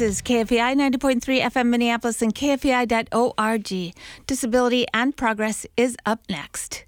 is KFEI 90.3 FM Minneapolis and KFEI.org. Disability and Progress is up next.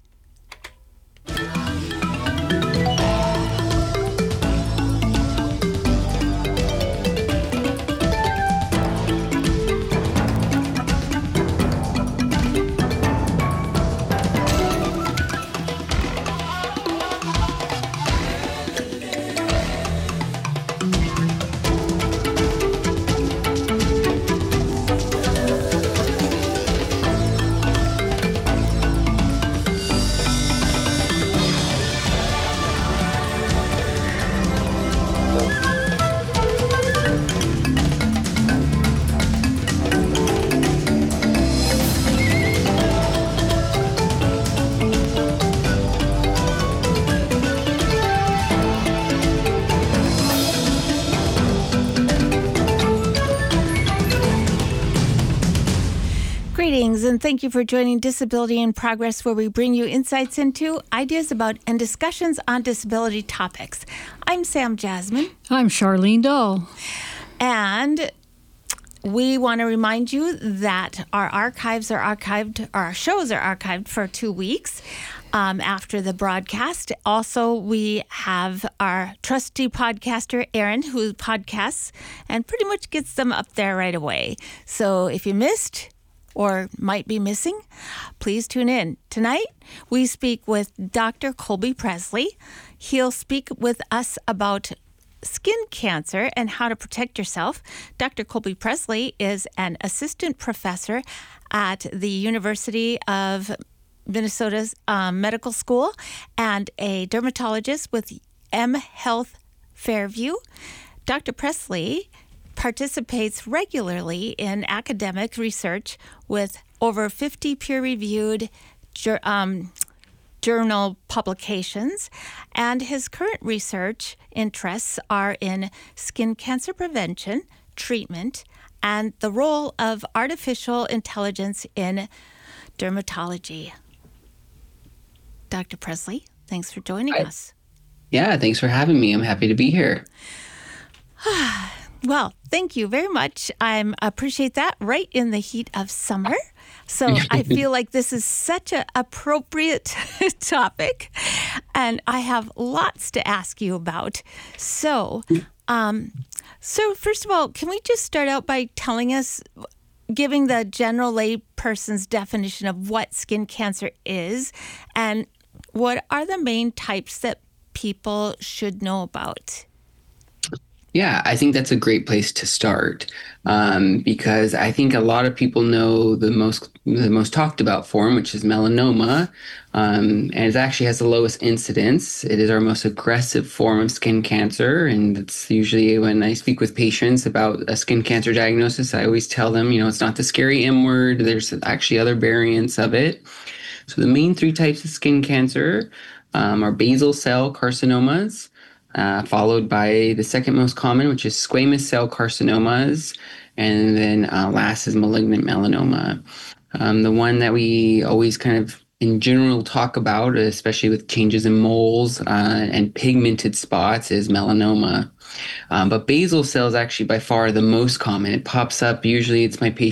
Greetings and thank you for joining Disability in Progress, where we bring you insights into, ideas about, and discussions on disability topics. I'm Sam Jasmine. I'm Charlene Dahl. And we want to remind you that our archives are archived, our shows are archived for 2 weeks after the broadcast. Also, we have our trusty podcaster, Aaron, who podcasts and pretty much gets them up there right away. So if you missed or might be missing, please tune in. Tonight, we speak with Dr. Colby Presley. He'll speak with us about skin cancer and how to protect yourself. Dr. Colby Presley is an assistant professor at the University of Minnesota's Medical School and a dermatologist with M Health Fairview. Dr. Presley participates regularly in academic research with over 50 peer-reviewed journal publications, and his current research interests are in skin cancer prevention, treatment, and the role of artificial intelligence in dermatology. Dr. Presley, thanks for joining us. Yeah, thanks for having me. I'm happy to be here. Well, thank you very much. I appreciate that right in the heat of summer. So I feel like this is such an appropriate topic, and I have lots to ask you about. So first of all, can we just start out by telling us, giving the general lay person's definition of what skin cancer is, and what are the main types that people should know about? Yeah, I think that's a great place to start because I think a lot of people know the most talked about form, which is melanoma, and it actually has the lowest incidence. It is our most aggressive form of skin cancer, and it's usually when I speak with patients about a skin cancer diagnosis, I always tell them, it's not the scary M word. There's actually other variants of it. So the main 3 types of skin cancer are basal cell carcinomas, followed by the second most common, which is squamous cell carcinomas, and then last is malignant melanoma. The one that we always kind of in general talk about, especially with changes in moles and pigmented spots, is melanoma. But basal cell is actually by far the most common. It pops up, usually it's my patient